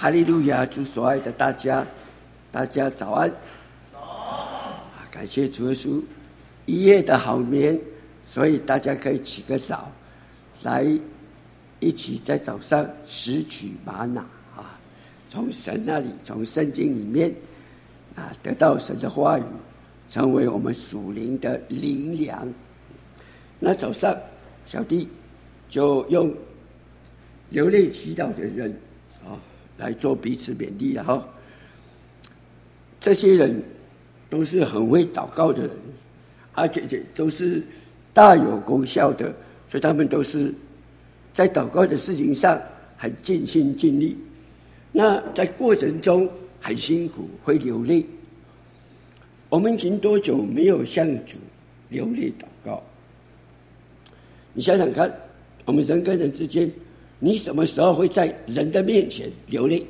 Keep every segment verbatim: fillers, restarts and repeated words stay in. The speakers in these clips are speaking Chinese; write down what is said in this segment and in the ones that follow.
哈利路亚！主所爱的大家，大家早安。感谢主耶稣一夜的好眠，所以大家可以起个早，来一起在早上拾取玛纳啊，从神那里，从圣经里面啊，得到神的话语，成为我们属灵的灵粮。那早上小弟就用流泪祈祷的人啊来做彼此勉励了哈。这些人都是很会祷告的人，而且都是大有功效的，所以他们都是在祷告的事情上很尽心尽力。那在过程中很辛苦，会流泪。我们已经多久没有向主流泪祷告？你想想看，我们人跟人之间，你什么时候会在人的面前流泪？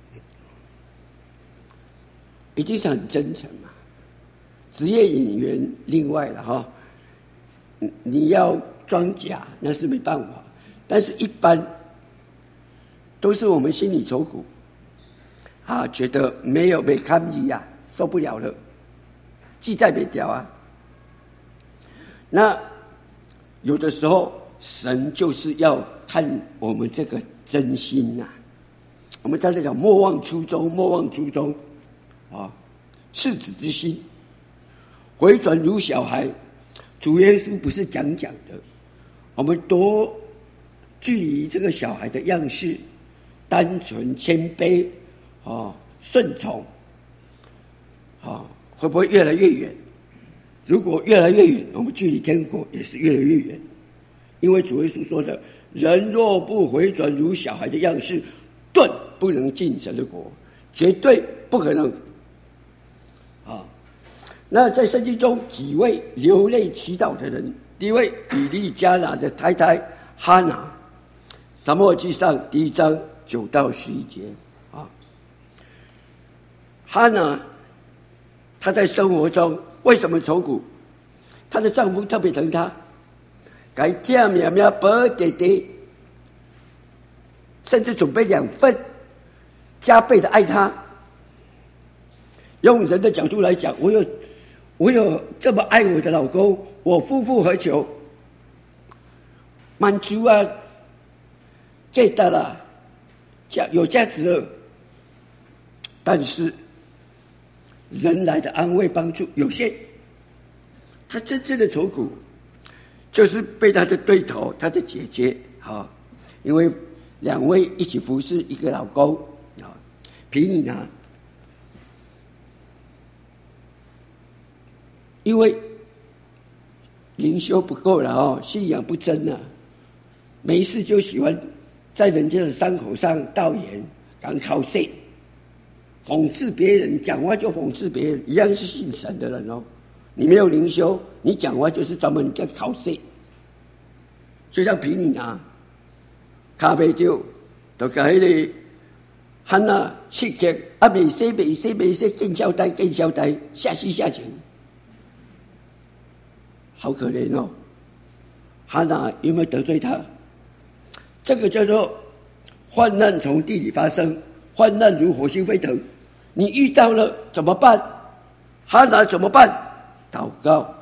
一定是很真诚嘛。职业演员另外了哈，你要装假那是没办法，但是一般都是我们心里愁苦啊，觉得没有被看义啊，受不了了，记在没掉啊。那有的时候神就是要看我们这个真心呐、啊。我们常常讲莫忘初衷，莫忘初衷啊，赤子之心，回转如小孩。主耶稣不是讲讲的，我们多距离这个小孩的样式，单纯谦卑啊，顺从啊，会不会越来越远？如果越来越远，我们距离天国也是越来越远。因为主耶稣说的，人若不回转如小孩的样式，顿不能进神的国，绝对不可能啊。那在圣经中几位流泪祈祷的人，第一位以利加拿的太太哈拿，撒母耳记上第一章九到十一节啊。哈拿她在生活中为什么愁苦？她的丈夫特别疼她，该甜绵绵薄爹爹，甚至准备两份，加倍的爱她。用人的角度来讲，我有我有这么爱我的老公，我夫复何求？满足啊，最大了，价有价值了。但是人来的安慰帮助有限，他真正的愁苦，就是被他的对头，他的姐姐啊，因为两位一起服侍一个老公啊，毗尼拿。因为灵修不够了哦，信仰不真啊，没事就喜欢在人家的伤口上倒盐，敢考试，讽刺别人，讲话就讽刺别人，一样是信神的人哦。你没有灵修，你讲话就是专门在考试。就像毗尼拿，卡袂着，就甲迄个汉娜刺激，啊，未洗未洗未洗，见交代见交代，下死下情。好可怜哦，哈拿有没有得罪他？这个叫做患难从地里发生，患难如火星飞腾。你遇到了怎么办？哈拿怎么办？祷告，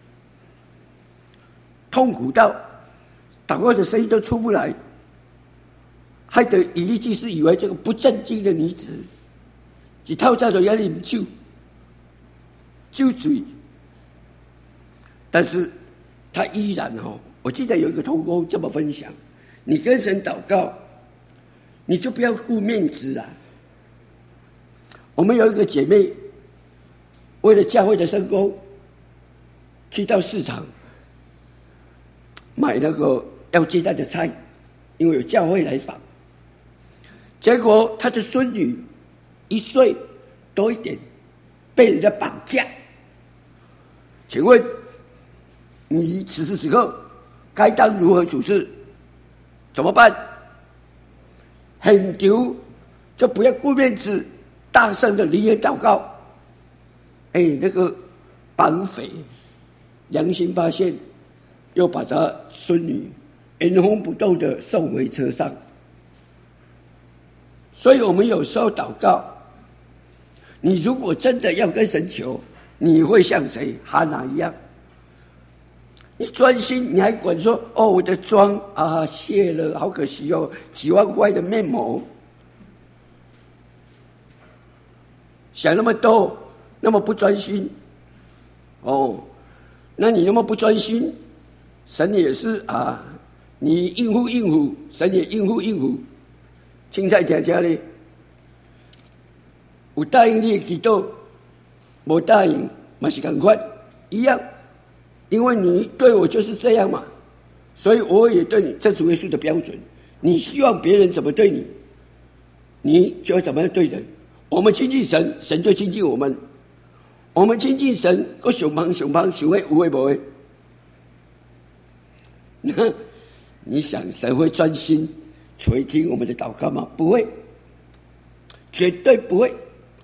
痛苦到祷告的声音都出不来，害得以利祭司以为这个不正经的女子，一透早就要啉酒，酒醉。但是他依然哦，我记得有一个同工这么分享：你跟神祷告，你就不要顾面子啊。我们有一个姐妹，为了教会的圣工，去到市场买那个要接待的菜，因为有教会来访。结果她的孙女一岁多一点，被人家绑架。请问？你此时此刻该当如何处置？怎么办？很丢，就不要顾面子，大声的离言祷告。哎，那个绑匪良心发现，又把他孙女原封不动的送回车上。 所以我们有时候祷告，你如果真的要跟神求，你会像谁？哈拿一样，你专心，你还管说哦，我的妆啊卸了，好可惜哦，几万块的面膜，想那么多，那么不专心，哦，那你那么不专心，神也是啊，你应付应付，神也应付应付。青菜条条呢，有答应你的祈祷，没答应嘛是同款一样，因为你对我就是这样嘛，所以我也对你，这主耶稣的标准。你希望别人怎么对你，你就要怎么样对人。我们亲近神，神就亲近我们；我们亲近神，我想忙想忙想会有会不会？那你想神会专心垂听我们的祷告吗？不会，绝对不会。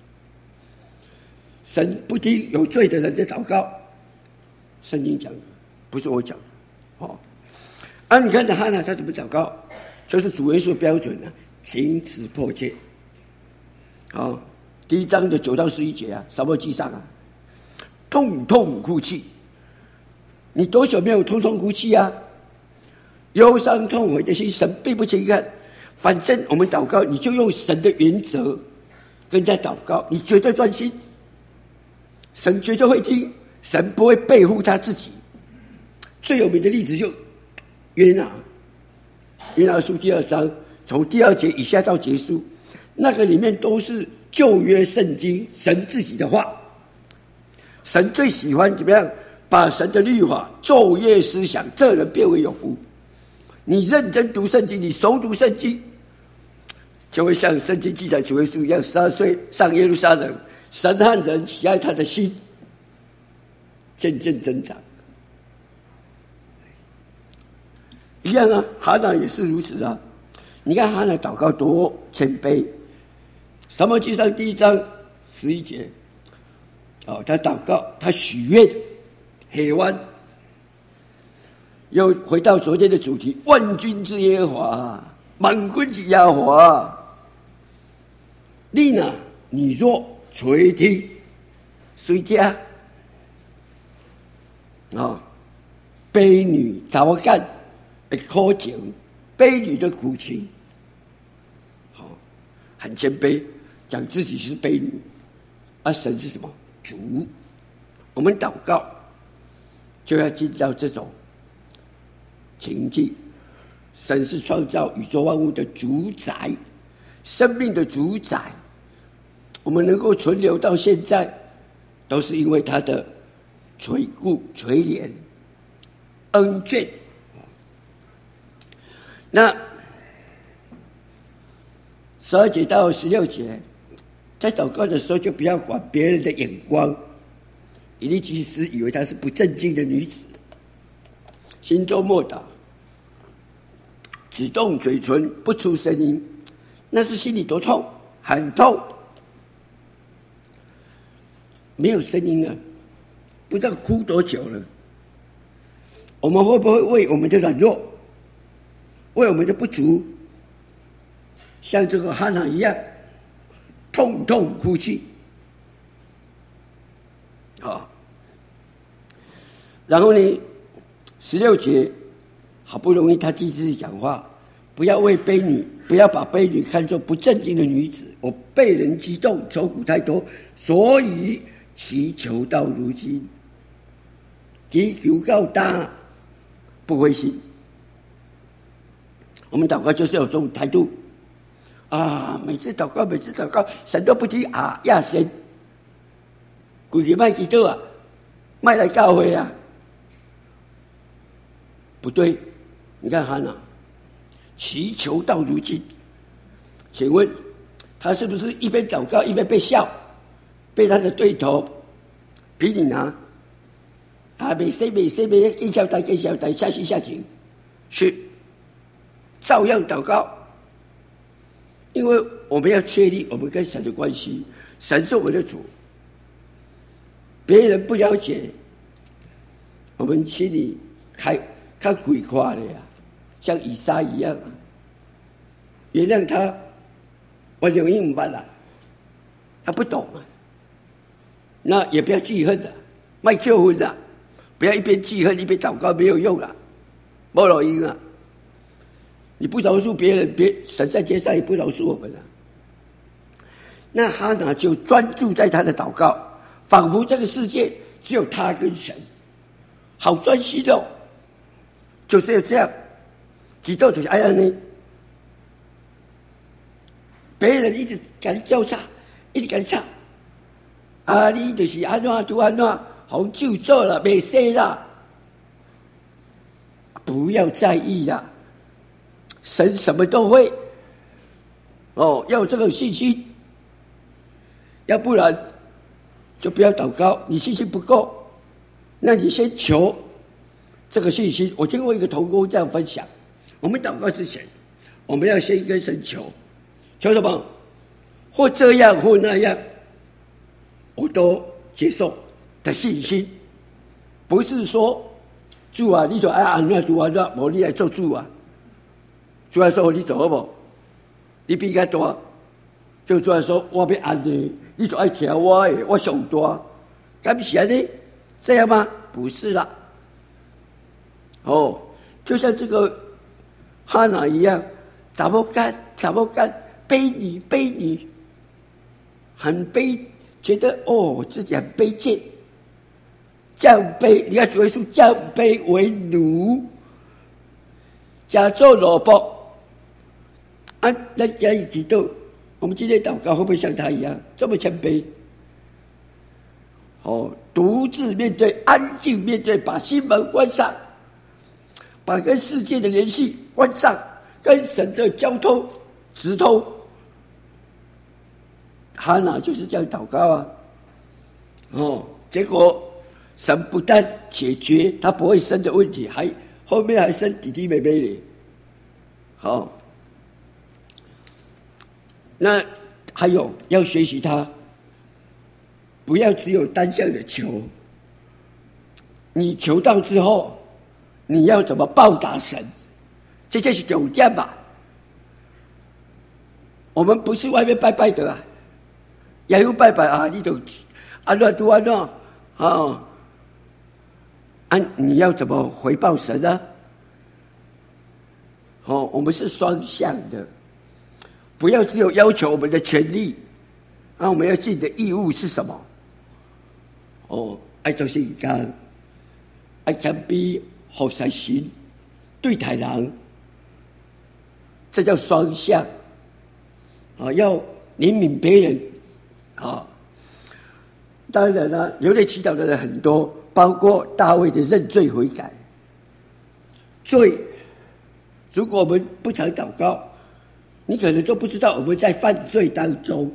神不听有罪的人的祷告，圣经讲的，不是我讲的。哦，啊，你看哈拿他怎么祷告，就是主耶稣标准啊，情辞迫切。好，哦，第一章的九到十一节啊，撒母耳记上啊，痛痛哭泣。你多久没有痛痛哭泣啊？忧伤痛悔的心，神并不轻看。反正我们祷告，你就用神的原则跟人家祷告，你绝对专心，神绝对会听，神不会背负他自己。最有名的例子就约拿，约拿书第二章，从第二节以下到结束，那个里面都是旧约圣经神自己的话。神最喜欢怎么样？把神的律法昼夜思想，这人便为有福。你认真读圣经，你熟读圣经，就会像圣经记载主耶稣一样，十二岁上耶路撒冷，神和人喜爱他的心渐渐增长。一样啊，哈拿也是如此啊。你看哈拿祷告多谦卑，撒母耳记上第一章十一节，哦，他祷告，他许愿，黑湾。又回到昨天的主题，万军之耶和华，满军之耶和华。你呢？你若垂听，谁听？啊，哦，婢女早干的苦情，婢女的苦情，好，哦，很谦卑，讲自己是婢女，啊，神是什么？主。我们祷告就要进到这种情境，神是创造宇宙万物的主宰，生命的主宰。我们能够存留到现在，都是因为他的垂顾、垂怜、恩眷。那十二节到十六节，在祷告的时候就不要管别人的眼光。以利祭司以为她是不正经的女子，心中默祷，只动嘴唇不出声音，那是心里多痛，很痛，没有声音了，不知道哭多久了。我们会不会为我们的软弱，为我们的不足，像这个哈拿一样痛痛哭泣？好，然后呢，十六节好不容易他第一次讲话，不要为婢女，不要把婢女看作不正经的女子。我被人激动，愁苦太多，所以祈求到如今，祈求到大，不灰心。我们祷告就是有这种态度啊！每次祷告，每次祷告，神都不听啊！亚神，规日卖祈祷啊，卖来教会啊，不对。你看哈拿，祈求到如今，请问他是不是一边祷告一边被笑，被他的对头比你拿啊？没谁没谁没更小呆更小呆，下心下情，是照样祷告，因为我们要确立我们跟神的关系，神是我们的主，别人不了解，我们心里开开鬼夸的呀，像以撒一样啊，原谅他， 我留英文班了，他不懂啊。那也不要记恨的，卖救婚的，不要一边记恨一边祷告，没有用了，没老鹰啊！你不饶恕别人，别神在天上也不饶恕我们了。那哈拿就专注在他的祷告，仿佛这个世界只有他跟神，好专心哦。就是要这样，祈祷就是哎呀呢，别人一直给你交叉，一直给你唱，啊，你就是安怎就安怎，好就做了，没事啦，不要在意啦，神什么都会，哦，要有这个信心，要不然就不要祷告，你信心不够，那你先求。这个信心，我听过一个同工这样分享：我们祷告之前，我们要先跟神求，求什么？或这样或那样，我都接受的信心，不是说主啊，你就爱安怎主安怎，无你来做主啊。主啊说你做好无？你比较大，就主啊说我要安尼，你就爱听我的，我上大，敢不是安尼？这样吗？不是啦。哦，就像这个哈拿一样，怎么干怎么干，卑女卑女，很卑，觉得哦自己很卑贱，降卑。你看主耶稣降卑为奴，假做萝卜。啊，那加以祈祷，我们今天祷告会不会像他一样这么谦卑？哦，独自面对，安静面对，把心门关上。把跟世界的联系关上，跟神的交通直通。哈拿就是这样祷告啊，哦，结果神不但解决他不会生的问题，还后面还生弟弟妹妹嘞。好、哦，那还有要学习他，不要只有单向的求，你求到之后。你要怎么报答神？这就是重点吧。我们不是外面拜拜的啊，也有拜拜啊，你就安怎都安怎啊？啊，你要怎么回报神呢？哦，我们是双向的，不要只有要求我们的权利，啊，我们要尽的义务是什么？哦，爱做圣工，爱谦卑。好善心，对待人，这叫双向啊！要怜悯别人啊！当然了，流泪祈祷的人很多，包括大卫的认罪悔改。罪，如果我们不常祷告，你可能都不知道我们在犯罪当中。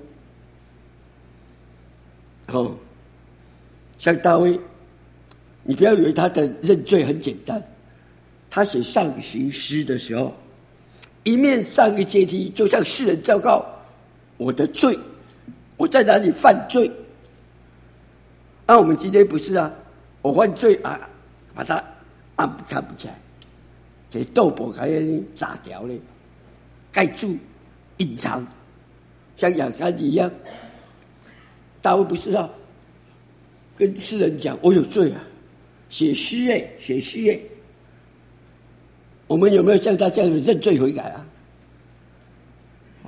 哦，像大卫。你不要以为他的认罪很简单，他写上行诗的时候，一面上个阶梯，就向世人昭告我的罪，我在哪里犯罪。那、啊、我们今天不是啊，我犯罪啊，把它按不看不起来，给豆腐开炸掉嘞，盖住隐藏，像亚干一样。大卫不是啊，跟世人讲我有罪啊。写诗哎，写诗哎，我们有没有像他这样的认罪悔改啊？哦，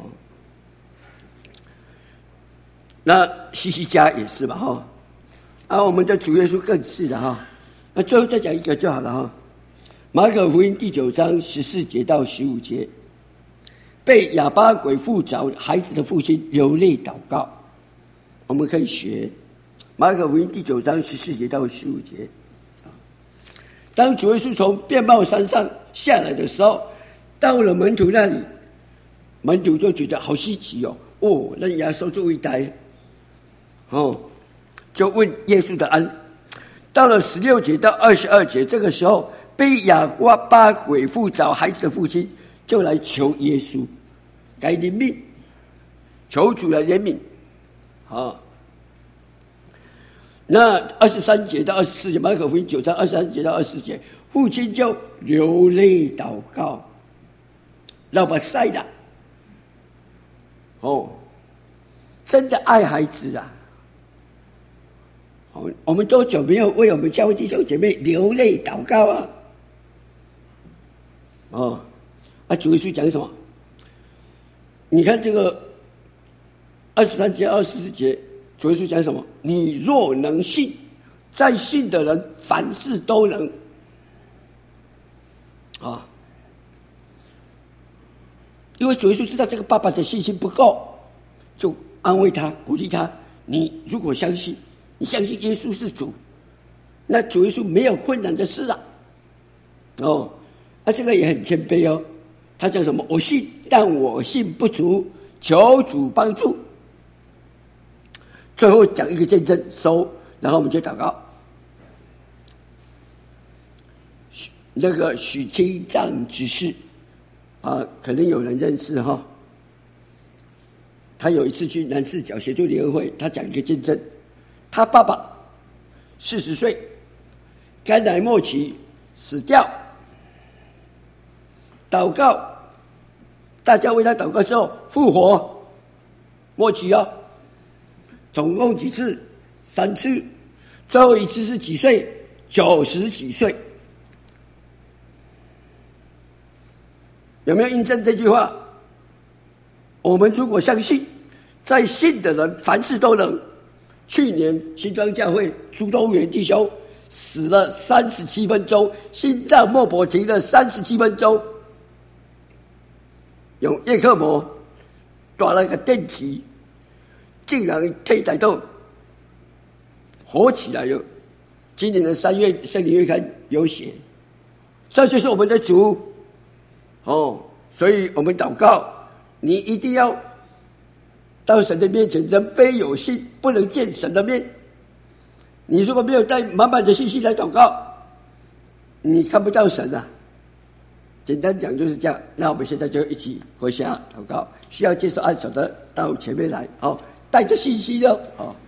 那西西家也是吧哈，啊，我们的主耶稣更是的哈。那最后再讲一个就好了哈。马可福音第九章十四节到十五节，被哑巴鬼附着孩子的父亲流泪祷告，我们可以学马可福音第九章十四节到十五节。当主耶稣从变貌山上下来的时候，到了门徒那里，门徒就觉得好稀奇哦，哦，那耶稣做一呆，哦，就问耶稣的安。到了十六节到二十二节，这个时候被哑巴鬼附着孩子的父亲就来求耶稣，该怜悯，求主来怜悯，好。那二十三节到二十四节，马可福音九章二十三节到二十四节，父亲就流泪祷告，老把塞的， 哦，真的爱孩子啊！哦，我们多久没有为我们教会弟兄姐妹流泪祷告啊？哦，啊，主耶稣讲什么？你看这个二十三节、二十四节，主耶稣讲什么？你若能信，在信的人凡事都能。啊，因为主耶稣知道这个爸爸的信心不够，就安慰他、鼓励他。你如果相信，你相信耶稣是主，那主耶稣没有困难的事啊。哦，啊，这个也很谦卑哦。他叫什么？我信，但我信不足，求主帮助。最后讲一个见证收，然后我们就祷告。那个许清藏执事啊，可能有人认识哈。他有一次去南四角协助联合会，他讲一个见证，他爸爸四十岁，肝癌末期死掉，祷告，大家为他祷告之后复活，末期哦，总共几次？三次，最后一次是几岁？九十几岁。有没有印证这句话？我们如果相信，在信的人凡事都能。去年新庄教会朱东元弟兄死了三十七分钟，心脏脉搏停了三十七分钟，用叶克膜打了个电击，竟然可以逮到活起来了。今年的三月圣灵月刊有写，这就是我们的主哦。所以我们祷告，你一定要到神的面前，人非有信不能见神的面。你如果没有带满满的信心来祷告，你看不到神啊。简单讲就是这样。那我们现在就一起跪下祷告，需要接受按手的到前面来，好，带着信心哦，好。